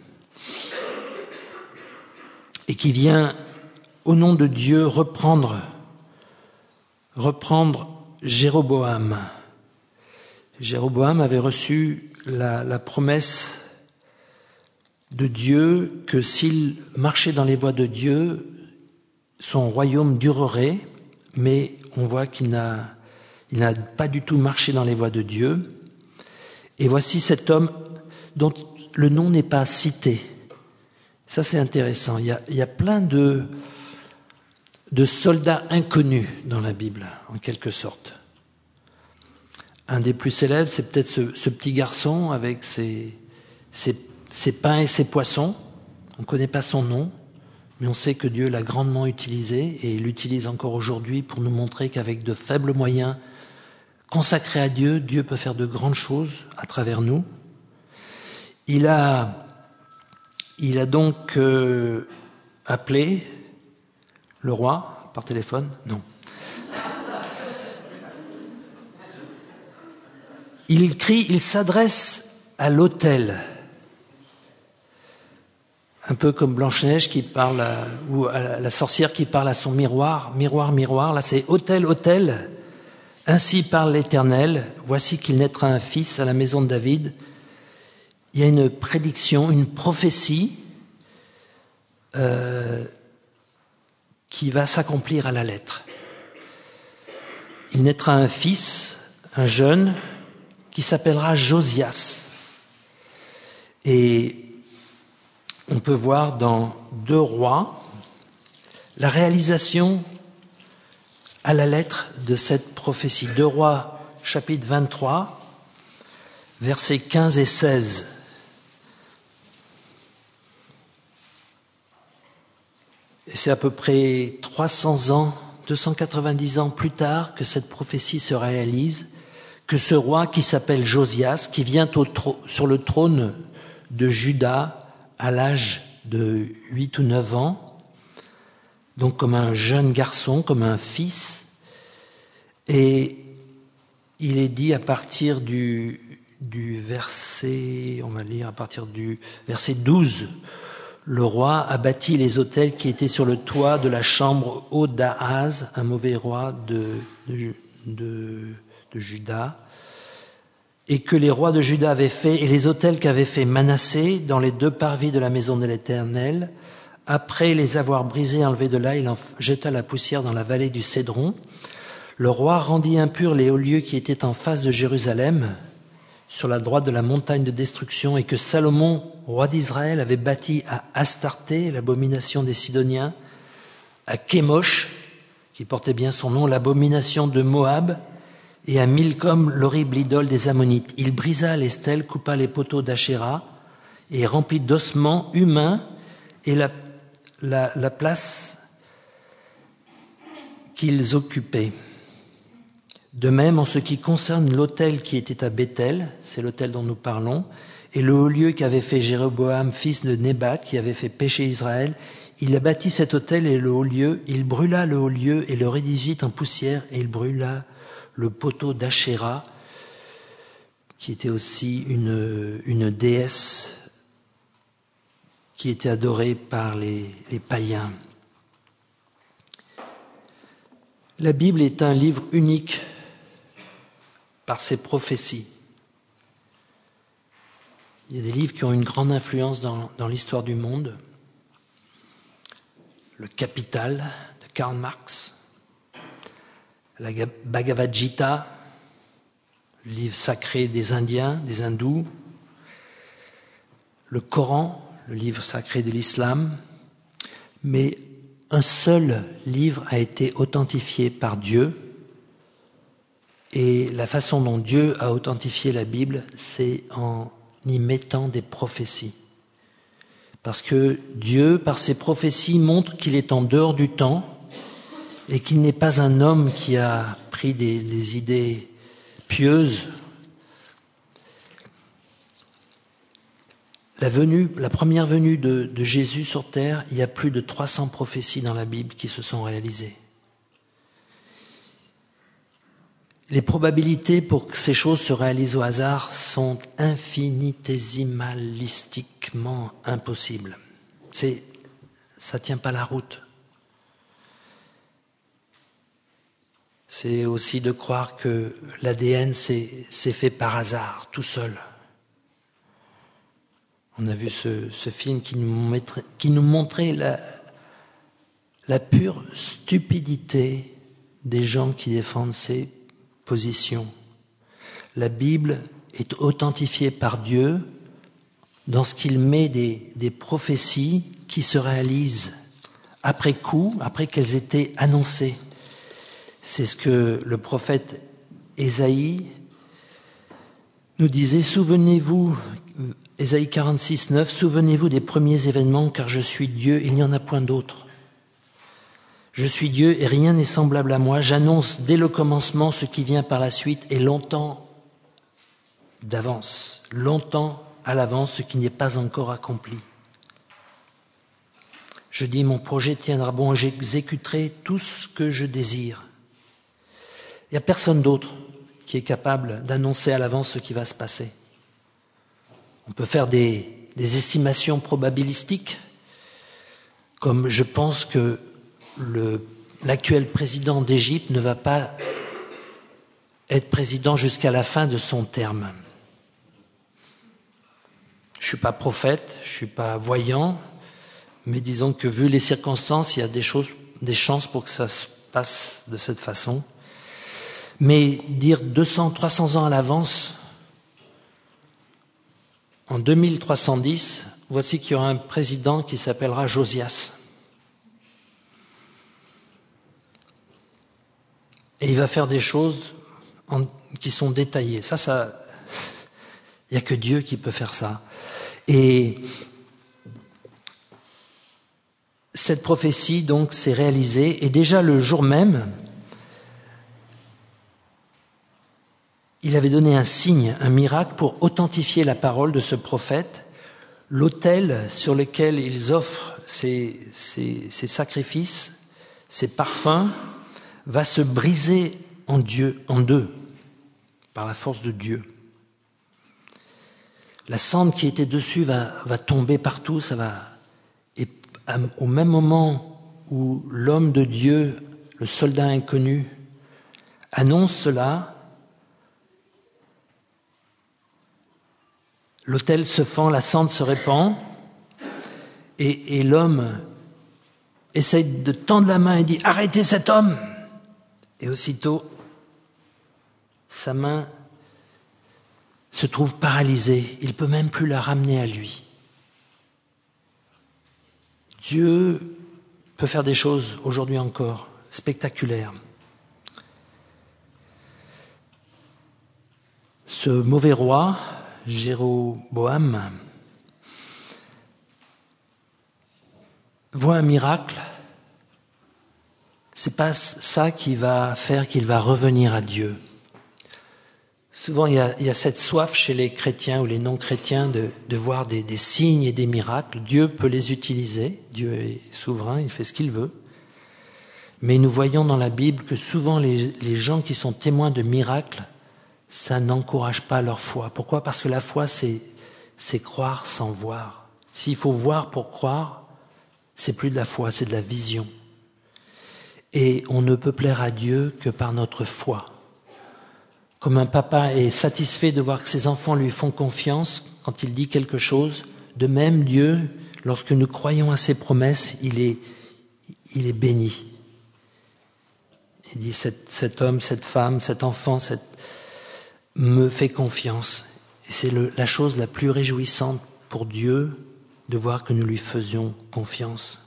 et qui vient, au nom de Dieu, reprendre, reprendre Jéroboam. Jéroboam avait reçu la, la promesse de Dieu que s'il marchait dans les voies de Dieu, son royaume durerait, mais on voit qu'il n'a, il n'a pas du tout marché dans les voies de Dieu. Et voici cet homme dont le nom n'est pas cité. Ça, c'est intéressant. Il y a, il y a plein de, de soldats inconnus dans la Bible, en quelque sorte. Un des plus célèbres, c'est peut-être ce, ce petit garçon avec ses, ses, ses pains et ses poissons. On ne connaît pas son nom, mais on sait que Dieu l'a grandement utilisé et l'utilise encore aujourd'hui pour nous montrer qu'avec de faibles moyens consacrés à Dieu, Dieu peut faire de grandes choses à travers nous. Il a, il a donc euh, appelé le roi par téléphone. Non. Il crie, il s'adresse à l'autel. Un peu comme Blanche-Neige qui parle, à, ou à la sorcière qui parle à son miroir, miroir, miroir. Là, c'est autel, autel. Ainsi parle l'Éternel. Voici qu'il naîtra un fils à la maison de David. Il y a une prédiction, une prophétie euh, qui va s'accomplir à la lettre. Il naîtra un fils, un jeune, qui s'appellera Josias. Et on peut voir dans Deux Rois la réalisation à la lettre de cette prophétie. Deux Rois, chapitre vingt-trois, versets quinze et seize. Et c'est à peu près trois cents ans, deux cent quatre-vingt-dix ans plus tard que cette prophétie se réalise, que ce roi qui s'appelle Josias, qui vient au tro- sur le trône de Juda à l'âge de huit ou neuf ans, donc comme un jeune garçon, comme un fils, et il est dit à partir du, du verset, on va lire à partir du verset douze, le roi a bâti les autels qui étaient sur le toit de la chambre haute d'Ahaz, un mauvais roi de, de, de, de Juda, et que les rois de Juda avaient fait, et les autels qu'avait fait Manassé dans les deux parvis de la maison de l'Éternel. Après les avoir brisés et enlevés de là, il en jeta la poussière dans la vallée du Cédron. Le roi rendit impurs les hauts lieux qui étaient en face de Jérusalem, sur la droite de la montagne de destruction, et que Salomon, roi d'Israël, avait bâti à Astarté, l'abomination des Sidoniens, à Kémosh, qui portait bien son nom, l'abomination de Moab, et à Milcom, l'horrible idole des Ammonites. Il brisa les stèles, coupa les poteaux d'Achéra, et remplit d'ossements humains et la, la, la place qu'ils occupaient. De même, en ce qui concerne l'autel qui était à Béthel, c'est l'autel dont nous parlons, et le haut lieu qu'avait fait Jéroboam, fils de Nébat, qui avait fait pécher Israël, il a bâti cet autel et le haut lieu, il brûla le haut lieu et le rédigit en poussière, et il brûla le poteau d'Achéra, qui était aussi une, une déesse qui était adorée par les, les païens. La Bible est un livre unique par ses prophéties. Il y a des livres qui ont une grande influence dans, dans l'histoire du monde. Le Capital de Karl Marx, la Bhagavad Gita, le livre sacré des Indiens, des Hindous, le Coran, le livre sacré de l'islam, mais un seul livre a été authentifié par Dieu, et la façon dont Dieu a authentifié la Bible, c'est en y mettant des prophéties. Parce que Dieu, par ses prophéties, montre qu'il est en dehors du temps et qu'il n'est pas un homme qui a pris des, des idées pieuses. La venue, la première venue de, de Jésus sur terre, il y a plus de trois cents prophéties dans la Bible qui se sont réalisées. Les probabilités pour que ces choses se réalisent au hasard sont infinitésimalistiquement impossibles. C'est, ça tient pas la route. C'est aussi de croire que l'A D N c'est, c'est fait par hasard, tout seul. On a vu ce, ce film qui nous montrait, qui nous montrait la, la pure stupidité des gens qui défendent ces positions. La Bible est authentifiée par Dieu dans ce qu'il met des, des prophéties qui se réalisent après coup, après qu'elles étaient annoncées. C'est ce que le prophète Ésaïe nous disait. Souvenez-vous, Ésaïe quarante-six, neuf, souvenez-vous des premiers événements, car je suis Dieu, il n'y en a point d'autre. Je suis Dieu et rien n'est semblable à moi. J'annonce dès le commencement ce qui vient par la suite et longtemps d'avance, longtemps à l'avance, ce qui n'est pas encore accompli. Je dis, mon projet tiendra bon et j'exécuterai tout ce que je désire. Il n'y a personne d'autre qui est capable d'annoncer à l'avance ce qui va se passer. On peut faire des, des estimations probabilistiques, comme je pense que le, l'actuel président d'Égypte ne va pas être président jusqu'à la fin de son terme. Je ne suis pas prophète, je ne suis pas voyant, mais disons que vu les circonstances, il y a des choses, des chances pour que ça se passe de cette façon. Mais dire deux cents, trois cents ans à l'avance, en deux mille trois cent dix, voici qu'il y aura un président qui s'appellera Josias. Et il va faire des choses en, qui sont détaillées. Ça, ça, il n'y a que Dieu qui peut faire ça. Et cette prophétie, donc, s'est réalisée. Et déjà le jour même, il avait donné un signe, un miracle pour authentifier la parole de ce prophète. L'autel sur lequel ils offrent ces, ces, ces sacrifices, ces parfums, va se briser en, Dieu, en deux, par la force de Dieu. La cendre qui était dessus va, va tomber partout, ça va. Et au même moment où l'homme de Dieu, le soldat inconnu, annonce cela, l'autel se fend, la cendre se répand, et, et l'homme essaye de tendre la main et dit « Arrêtez cet homme !» Et aussitôt, sa main se trouve paralysée. Il ne peut même plus la ramener à lui. Dieu peut faire des choses aujourd'hui encore spectaculaires. Ce mauvais roi, Jéroboam, voit un miracle. C'est pas ça qui va faire qu'il va revenir à Dieu. Souvent, il y a, il y a cette soif chez les chrétiens ou les non-chrétiens de, de voir des, des signes et des miracles. Dieu peut les utiliser. Dieu est souverain, il fait ce qu'il veut. Mais nous voyons dans la Bible que souvent les, les gens qui sont témoins de miracles, ça n'encourage pas leur foi. Pourquoi ? Parce que la foi, c'est, c'est croire sans voir. S'il faut voir pour croire, c'est plus de la foi, c'est de la vision. Et on ne peut plaire à Dieu que par notre foi. Comme un papa est satisfait de voir que ses enfants lui font confiance quand il dit quelque chose, de même Dieu, lorsque nous croyons à ses promesses, il est, il est béni. Il dit, cet, cet homme, cette femme, cet enfant, cette, me fait confiance. Et c'est le, la chose la plus réjouissante pour Dieu de voir que nous lui faisions confiance.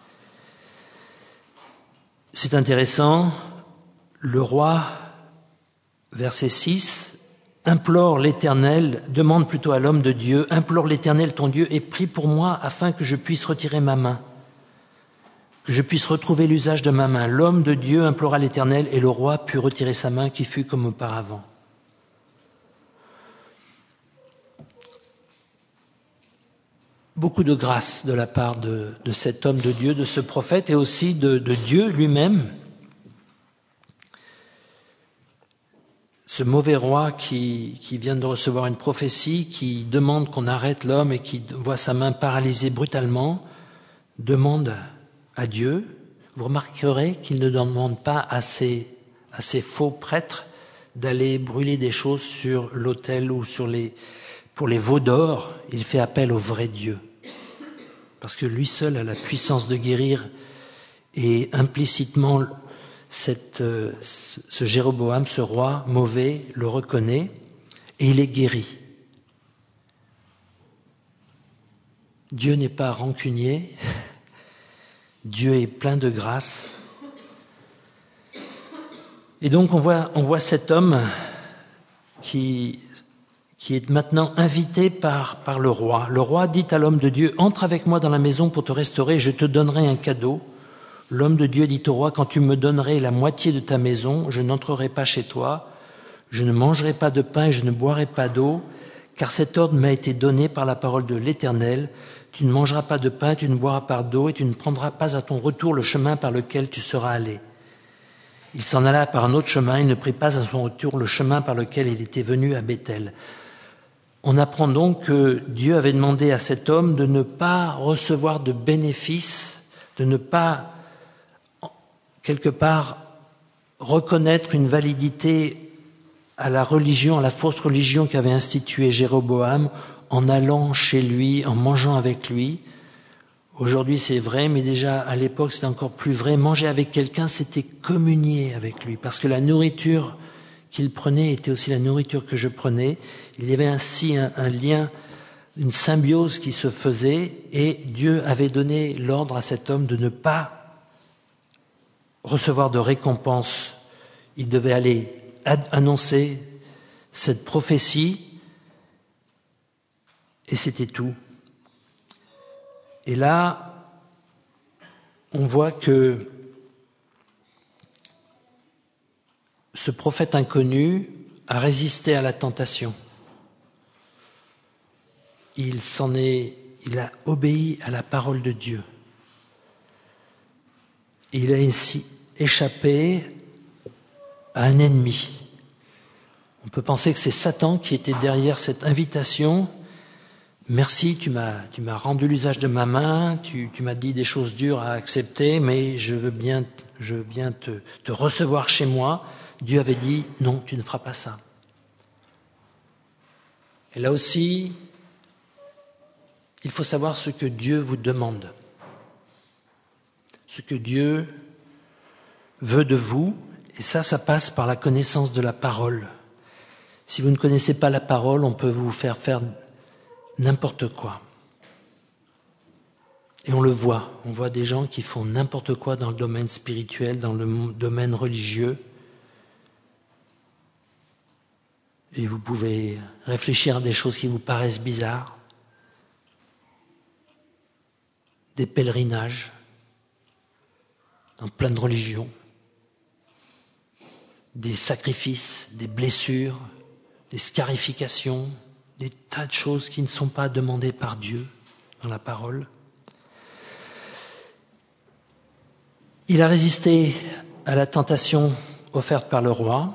C'est intéressant, le roi, verset six, implore l'Éternel, demande plutôt à l'homme de Dieu, implore l'Éternel ton Dieu et prie pour moi afin que je puisse retirer ma main, que je puisse retrouver l'usage de ma main. L'homme de Dieu implora l'Éternel et le roi put retirer sa main qui fut comme auparavant. Beaucoup de grâce de la part de, de cet homme de Dieu, de ce prophète, et aussi de, de Dieu lui-même. Ce mauvais roi qui, qui vient de recevoir une prophétie, qui demande qu'on arrête l'homme et qui voit sa main paralysée brutalement, demande à Dieu. Vous remarquerez qu'il ne demande pas à ses à ces faux prêtres d'aller brûler des choses sur l'autel ou sur les, pour les veaux d'or. Il fait appel au vrai Dieu. Parce que lui seul a la puissance de guérir et implicitement cette, euh, ce Jéroboam, ce roi mauvais, le reconnaît et il est guéri. Dieu n'est pas rancunier, Dieu est plein de grâce. Et donc on voit, on voit cet homme qui, qui est maintenant invité par, par le roi. Le roi dit à l'homme de Dieu, « Entre avec moi dans la maison pour te restaurer, je te donnerai un cadeau. » L'homme de Dieu dit au roi, « Quand tu me donnerais la moitié de ta maison, je n'entrerai pas chez toi, je ne mangerai pas de pain et je ne boirai pas d'eau, car cet ordre m'a été donné par la parole de l'Éternel. Tu ne mangeras pas de pain, tu ne boiras pas d'eau, et tu ne prendras pas à ton retour le chemin par lequel tu seras allé. » Il s'en alla par un autre chemin, il ne prit pas à son retour le chemin par lequel il était venu à Béthel. On apprend donc que Dieu avait demandé à cet homme de ne pas recevoir de bénéfices, de ne pas, quelque part, reconnaître une validité à la religion, à la fausse religion qu'avait instituée Jéroboam, en allant chez lui, en mangeant avec lui. Aujourd'hui, c'est vrai, mais déjà à l'époque, c'était encore plus vrai. Manger avec quelqu'un, c'était communier avec lui, parce que la nourriture qu'il prenait était aussi la nourriture que je prenais. Il y avait ainsi un, un lien, une symbiose qui se faisait, et Dieu avait donné l'ordre à cet homme de ne pas recevoir de récompense. Il devait aller ad- annoncer cette prophétie, et c'était tout. Et là, on voit que ce prophète inconnu a résisté à la tentation. Il s'en est, il a obéi à la parole de Dieu. Et il a ainsi échappé à un ennemi. On peut penser que c'est Satan qui était derrière cette invitation. Merci, tu m'as, tu m'as rendu l'usage de ma main, tu, tu m'as dit des choses dures à accepter, mais je veux bien, je veux bien te, te recevoir chez moi. Dieu avait dit, non, tu ne feras pas ça. Et là aussi, il faut savoir ce que Dieu vous demande, ce que Dieu veut de vous, et ça, ça passe par la connaissance de la parole. Si vous ne connaissez pas la parole, on peut vous faire faire n'importe quoi. Et on le voit, on voit des gens qui font n'importe quoi dans le domaine spirituel, dans le domaine religieux. Et vous pouvez réfléchir à des choses qui vous paraissent bizarres, des pèlerinages dans plein de religions, des sacrifices, des blessures, des scarifications, des tas de choses qui ne sont pas demandées par Dieu dans la parole. Il a résisté à la tentation offerte par le roi.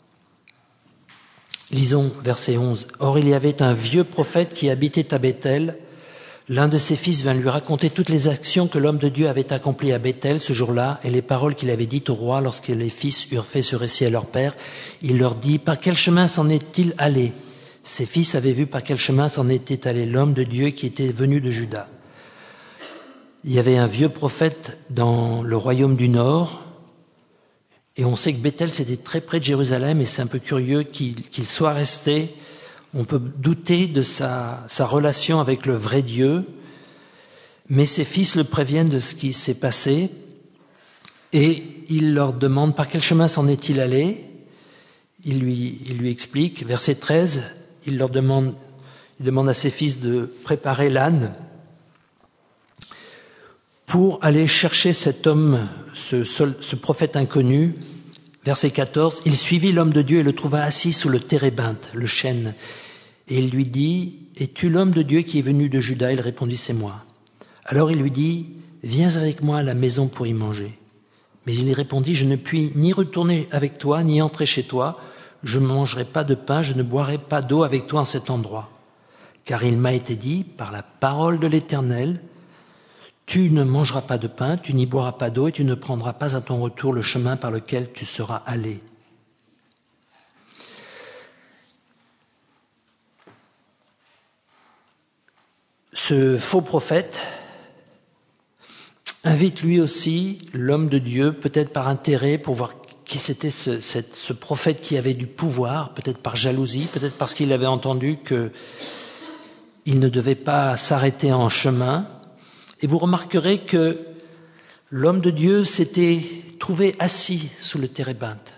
Lisons verset onze. « Or il y avait un vieux prophète qui habitait à Béthel. L'un de ses fils vint lui raconter toutes les actions que l'homme de Dieu avait accomplies à Béthel ce jour-là et les paroles qu'il avait dites au roi lorsque les fils eurent fait ce récit à leur père. Il leur dit, par quel chemin s'en est-il allé ? Ses fils avaient vu par quel chemin s'en était allé l'homme de Dieu qui était venu de Juda. Il y avait un vieux prophète dans le royaume du Nord, et on sait que Béthel, c'était très près de Jérusalem, et c'est un peu curieux qu'il, qu'il soit resté. On peut douter de sa, sa relation avec le vrai Dieu, mais ses fils le préviennent de ce qui s'est passé, et il leur demande par quel chemin s'en est-il allé. Il lui, il lui explique, verset treize, il leur demande, il demande à ses fils de préparer l'âne pour aller chercher cet homme, ce, ce prophète inconnu. Verset quatorze, il suivit l'homme de Dieu et le trouva assis sous le térébinthe, le chêne. Et il lui dit, es-tu l'homme de Dieu qui est venu de Juda ? Il répondit, c'est moi. Alors il lui dit, viens avec moi à la maison pour y manger. Mais il lui répondit, je ne puis ni retourner avec toi, ni entrer chez toi. Je ne mangerai pas de pain, je ne boirai pas d'eau avec toi en cet endroit. Car il m'a été dit, par la parole de l'Éternel, Tu ne mangeras pas de pain, tu n'y boiras pas d'eau et tu ne prendras pas à ton retour le chemin par lequel tu seras allé. Ce faux prophète invite lui aussi l'homme de Dieu, peut-être par intérêt, pour voir qui c'était ce, cette, ce prophète qui avait du pouvoir, peut-être par jalousie, peut-être parce qu'il avait entendu qu'il ne devait pas s'arrêter en chemin. Et vous remarquerez que l'homme de Dieu s'était trouvé assis sous le térébinthe.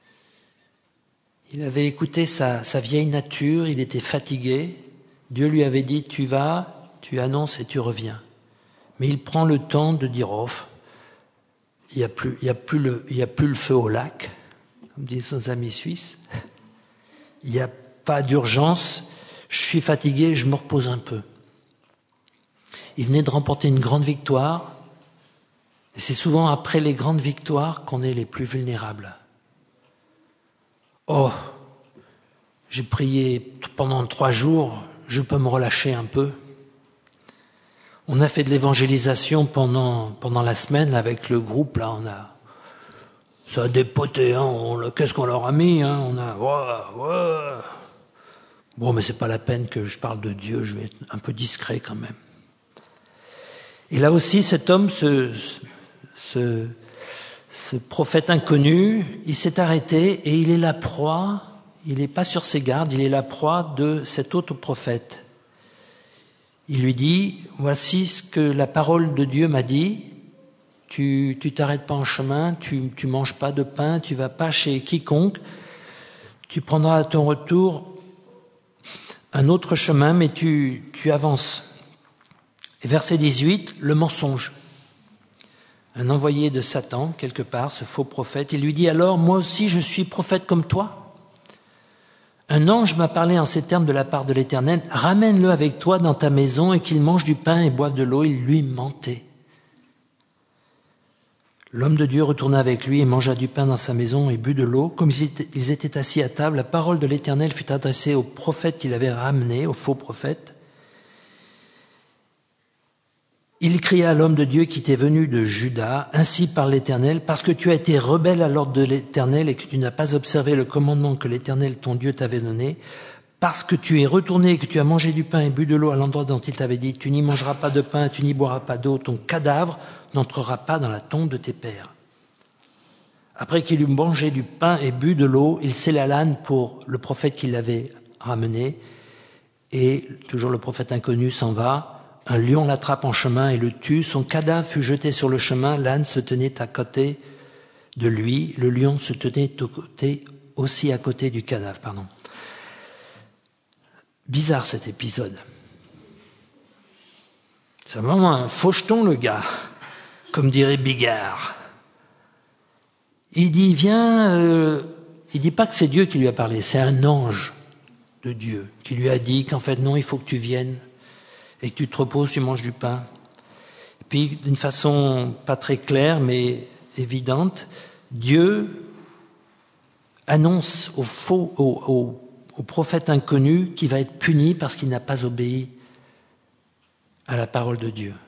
Il avait écouté sa, sa vieille nature, il était fatigué. Dieu lui avait dit, tu vas, tu annonces et tu reviens. Mais il prend le temps de dire, oh, il n'y a plus, il y a plus le, il y a plus le feu au lac, comme disent nos amis suisses. Il n'y a pas d'urgence, je suis fatigué, je me repose un peu. Il venait de remporter une grande victoire, et c'est souvent après les grandes victoires qu'on est les plus vulnérables. Oh, j'ai prié pendant trois jours, je peux me relâcher un peu. On a fait de l'évangélisation pendant, pendant la semaine avec le groupe, là, on a, ça a dépoté, hein, on, qu'est-ce qu'on leur a mis, hein, on a, ouais, ouais. Bon, mais c'est pas la peine que je parle de Dieu, je vais être un peu discret quand même. Et là aussi, cet homme, ce, ce, ce prophète inconnu, il s'est arrêté et il est la proie, il n'est pas sur ses gardes, il est la proie de cet autre prophète. Il lui dit, voici ce que la parole de Dieu m'a dit, tu tu t'arrêtes pas en chemin, tu tu manges pas de pain, tu vas pas chez quiconque, tu prendras à ton retour un autre chemin, mais tu tu avances. Et verset dix-huit, le mensonge. Un envoyé de Satan, quelque part, ce faux prophète, il lui dit alors, moi aussi je suis prophète comme toi. Un ange m'a parlé en ces termes de la part de l'Éternel, ramène-le avec toi dans ta maison et qu'il mange du pain et boive de l'eau. Il lui mentait. L'homme de Dieu retourna avec lui et mangea du pain dans sa maison et but de l'eau. Comme ils étaient assis à table, la parole de l'Éternel fut adressée au prophète qu'il avait ramené, au faux prophète. Il cria à l'homme de Dieu qui était venu de Juda, ainsi par l'Éternel, parce que tu as été rebelle à l'ordre de l'Éternel et que tu n'as pas observé le commandement que l'Éternel, ton Dieu, t'avait donné, parce que tu es retourné et que tu as mangé du pain et bu de l'eau à l'endroit dont il t'avait dit, tu n'y mangeras pas de pain, tu n'y boiras pas d'eau, ton cadavre n'entrera pas dans la tombe de tes pères. Après qu'il eut mangé du pain et bu de l'eau, il scella l'âne pour le prophète qui l'avait ramené, et toujours le prophète inconnu s'en va. Un lion l'attrape en chemin et le tue. Son cadavre fut jeté sur le chemin. L'âne se tenait à côté de lui. Le lion se tenait au côté, aussi à côté du cadavre. Pardon. Bizarre cet épisode. C'est vraiment un faucheton le gars, comme dirait Bigard. Il dit viens. Euh, il dit pas que c'est Dieu qui lui a parlé. C'est un ange de Dieu qui lui a dit qu'en fait non, il faut que tu viennes. Et que tu te reposes, tu manges du pain. Et puis, d'une façon pas très claire, mais évidente, Dieu annonce au faux, au, au, au prophète inconnu qu'il va être puni parce qu'il n'a pas obéi à la parole de Dieu.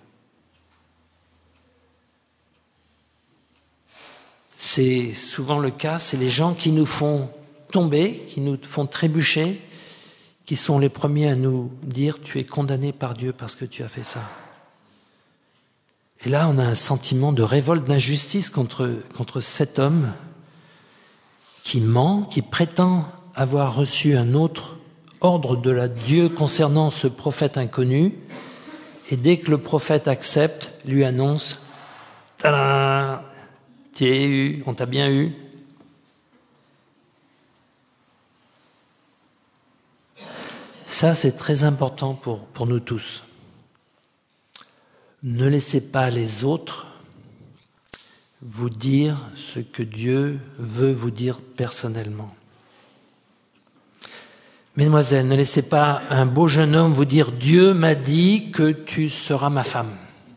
C'est souvent le cas, c'est les gens qui nous font tomber, qui nous font trébucher, qui sont les premiers à nous dire « tu es condamné par Dieu parce que tu as fait ça ». Et là, on a un sentiment de révolte, d'injustice contre, contre cet homme qui ment, qui prétend avoir reçu un autre ordre de la Dieu concernant ce prophète inconnu, et dès que le prophète accepte, lui annonce « Tadam, tu es eu, on t'a bien eu ». Ça, c'est très important pour, pour nous tous. Ne laissez pas les autres vous dire ce que Dieu veut vous dire personnellement. Mesdemoiselles, ne laissez pas un beau jeune homme vous dire « Dieu m'a dit que tu seras ma femme ».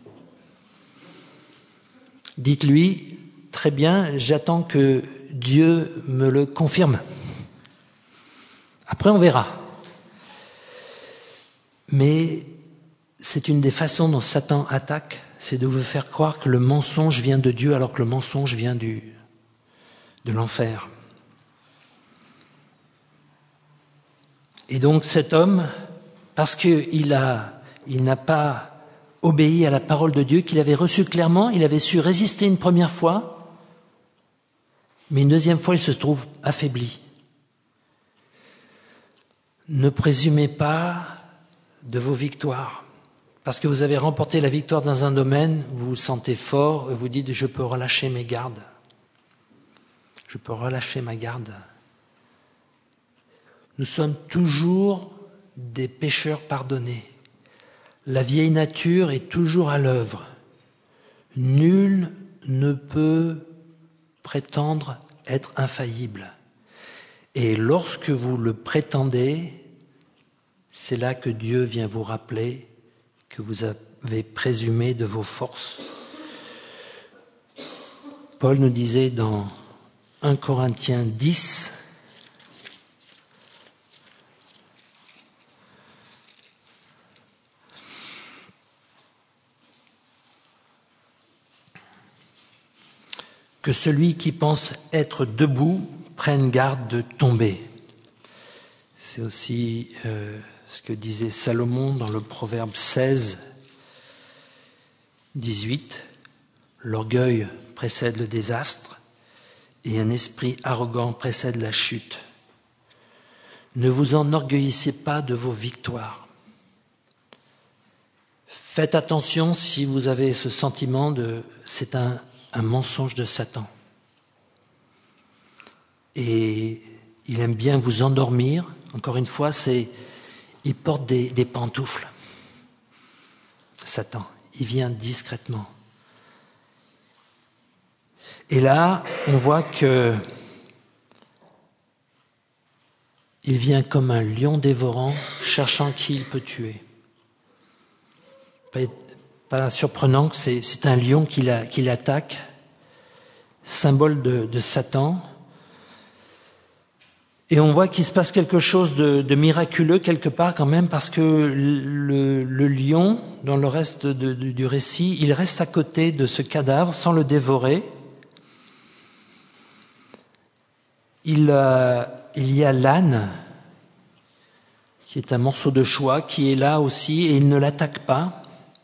Dites-lui « Très bien, j'attends que Dieu me le confirme. Après, on verra ». Mais c'est une des façons dont Satan attaque, c'est de vous faire croire que le mensonge vient de Dieu alors que le mensonge vient du, de l'enfer. Et donc cet homme, parce qu'il a, il n'a pas obéi à la parole de Dieu qu'il avait reçue clairement, il avait su résister une première fois, mais une deuxième fois il se trouve affaibli. Ne présumez pas de vos victoires. Parce que vous avez remporté la victoire dans un domaine, vous vous sentez fort et vous dites « je peux relâcher mes gardes ». Je peux relâcher ma garde. Nous sommes toujours des pécheurs pardonnés. La vieille nature est toujours à l'œuvre. Nul ne peut prétendre être infaillible. Et lorsque vous le prétendez, c'est là que Dieu vient vous rappeler que vous avez présumé de vos forces. Paul nous disait dans un Corinthiens dix, que celui qui pense être debout prenne garde de tomber. C'est aussi euh, ce que disait Salomon dans le Proverbe seize, dix-huit. L'orgueil précède le désastre et un esprit arrogant précède la chute. Ne vous enorgueillissez pas de vos victoires. Faites attention si vous avez ce sentiment de c'est un, un mensonge de Satan. Et il aime bien vous endormir. Encore une fois, c'est il porte des, des pantoufles. Satan, il vient discrètement. Et là, on voit que il vient comme un lion dévorant, cherchant qui il peut tuer. Pas, pas surprenant que c'est, c'est un lion qui, la, qui l'attaque, symbole de, de Satan. Et on voit qu'il se passe quelque chose de, de miraculeux quelque part quand même, parce que le, le lion, dans le reste de, de, du récit, il reste à côté de ce cadavre sans le dévorer. Il, euh, il y a l'âne, qui est un morceau de choix, qui est là aussi, et il ne l'attaque pas.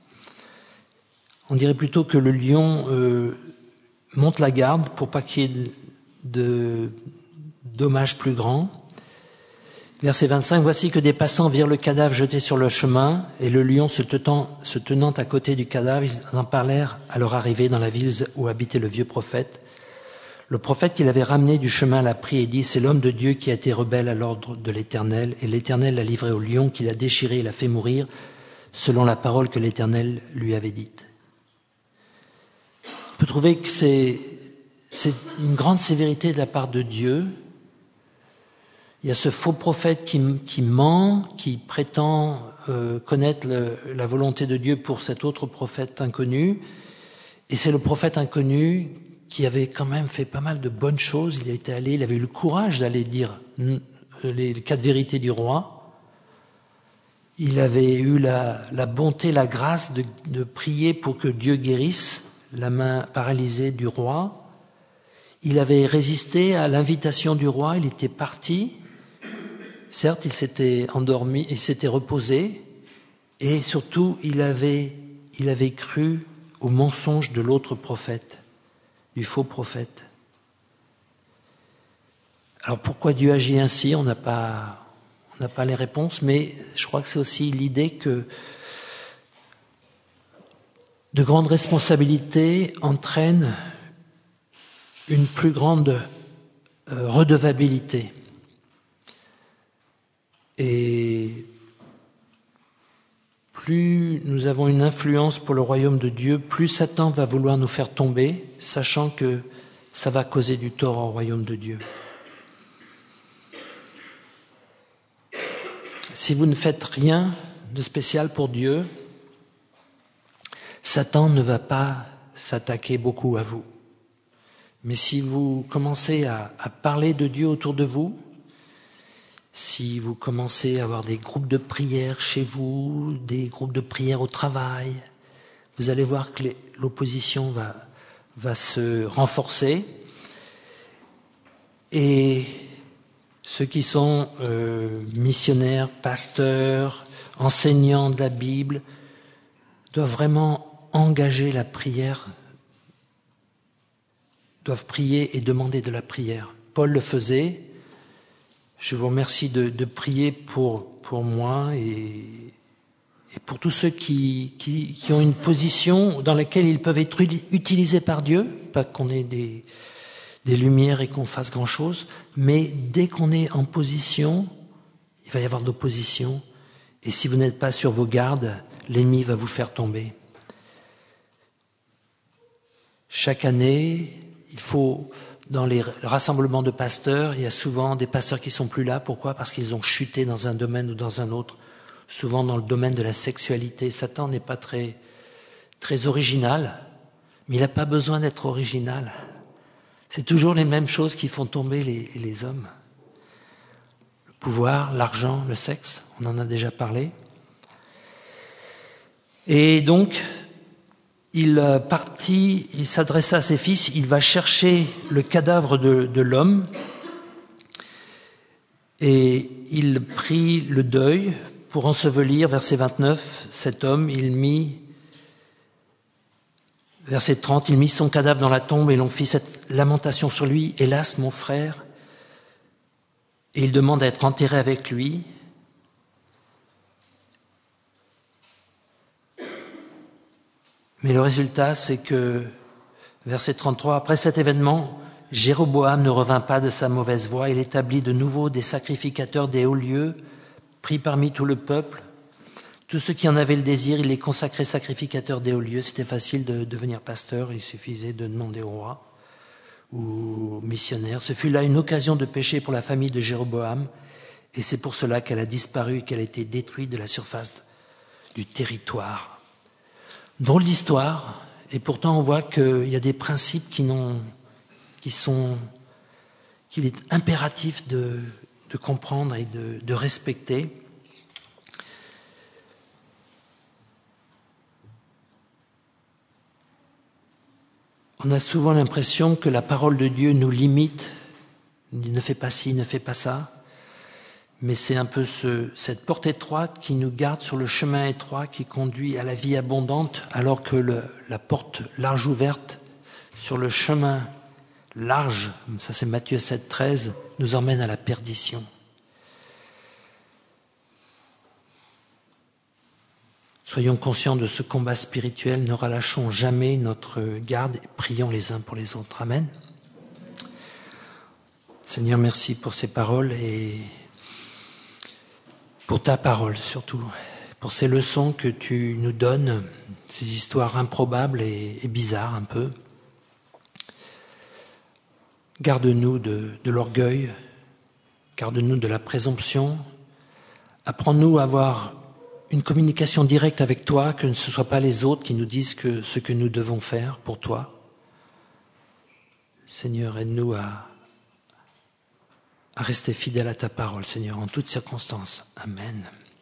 On dirait plutôt que le lion euh, monte la garde pour pas qu'il y ait de... de dommage plus grand. Verset vingt-cinq, voici que des passants virent le cadavre jeté sur le chemin, et le lion se tenant, se tenant à côté du cadavre, ils en parlèrent à leur arrivée dans la ville où habitait le vieux prophète. Le prophète qui l'avait ramené du chemin l'a pris et dit, c'est l'homme de Dieu qui a été rebelle à l'ordre de l'Éternel, et l'Éternel l'a livré au lion, qui l'a déchiré et l'a fait mourir, selon la parole que l'Éternel lui avait dite. On peut trouver que c'est, c'est une grande sévérité de la part de Dieu. Il y a ce faux prophète qui, qui ment, qui prétend euh, connaître le, la volonté de Dieu pour cet autre prophète inconnu. Et c'est le prophète inconnu qui avait quand même fait pas mal de bonnes choses. Il a été allé, il avait eu le courage d'aller dire les quatre vérités du roi. Il avait eu la, la bonté, la grâce de, de prier pour que Dieu guérisse la main paralysée du roi. Il avait résisté à l'invitation du roi, il était parti. Certes, il s'était endormi, il s'était reposé, et surtout, il avait, il avait cru au mensonge de l'autre prophète, du faux prophète. Alors pourquoi Dieu agit ainsi ? On n'a pas, on n'a pas les réponses, mais je crois que c'est aussi l'idée que de grandes responsabilités entraînent une plus grande euh, redevabilité. Et plus nous avons une influence pour le royaume de Dieu, plus Satan va vouloir nous faire tomber, sachant que ça va causer du tort au royaume de Dieu. Si vous ne faites rien de spécial pour Dieu, Satan ne va pas s'attaquer beaucoup à vous. Mais si vous commencez à, à parler de Dieu autour de vous, si vous commencez à avoir des groupes de prière chez vous, des groupes de prière au travail, vous allez voir que les, l'opposition va, va se renforcer. Et ceux qui sont euh, missionnaires, pasteurs, enseignants de la Bible, doivent vraiment engager la prière, doivent prier et demander de la prière. Paul le faisait. Je vous remercie de, de prier pour, pour moi et, et pour tous ceux qui, qui, qui ont une position dans laquelle ils peuvent être utilisés par Dieu, pas qu'on ait des, des lumières et qu'on fasse grand-chose, mais dès qu'on est en position, il va y avoir de l'opposition. Et si vous n'êtes pas sur vos gardes, l'ennemi va vous faire tomber. Chaque année, il faut... Dans les rassemblements de pasteurs, il y a souvent des pasteurs qui sont plus là. Pourquoi ? Parce qu'ils ont chuté dans un domaine ou dans un autre. Souvent dans le domaine de la sexualité. Satan n'est pas très, très original, mais il n'a pas besoin d'être original. C'est toujours les mêmes choses qui font tomber les, les hommes. Le pouvoir, l'argent, le sexe, on en a déjà parlé. Et donc, il partit, il s'adressa à ses fils, il va chercher le cadavre de, de l'homme et il prit le deuil pour ensevelir, verset vingt-neuf, cet homme, il mit, verset trente, il mit son cadavre dans la tombe et l'on fit cette lamentation sur lui, hélas mon frère, et il demande à être enterré avec lui. Mais le résultat, c'est que, verset trente-trois, après cet événement, Jéroboam ne revint pas de sa mauvaise voie. Il établit de nouveau des sacrificateurs des hauts lieux, pris parmi tout le peuple. Tous ceux qui en avaient le désir, il les consacrait sacrificateurs des hauts lieux. C'était facile de devenir pasteur, il suffisait de demander au roi ou missionnaire. Ce fut là une occasion de pécher pour la famille de Jéroboam, et c'est pour cela qu'elle a disparu et qu'elle a été détruite de la surface du territoire. Drôle d'histoire, et pourtant on voit qu'il y a des principes qui, n'ont, qui sont, qu'il est impératif de, de comprendre et de, de respecter. On a souvent l'impression que la parole de Dieu nous limite, il ne fait pas ci, ne fait pas ça. Mais c'est un peu ce, cette porte étroite qui nous garde sur le chemin étroit qui conduit à la vie abondante, alors que le, la porte large ouverte sur le chemin large, ça c'est Matthieu sept, treize, nous emmène à la perdition. Soyons conscients de ce combat spirituel, ne relâchons jamais notre garde et prions les uns pour les autres. Amen. Seigneur, merci pour ces paroles et pour ta parole surtout, pour ces leçons que tu nous donnes, ces histoires improbables et, et bizarres un peu. Garde-nous de, de l'orgueil, garde-nous de la présomption, apprends-nous à avoir une communication directe avec toi, que ce ne soit pas les autres qui nous disent que ce que nous devons faire pour toi. Seigneur, aide-nous à à rester fidèle à ta parole, Seigneur, en toutes circonstances. Amen.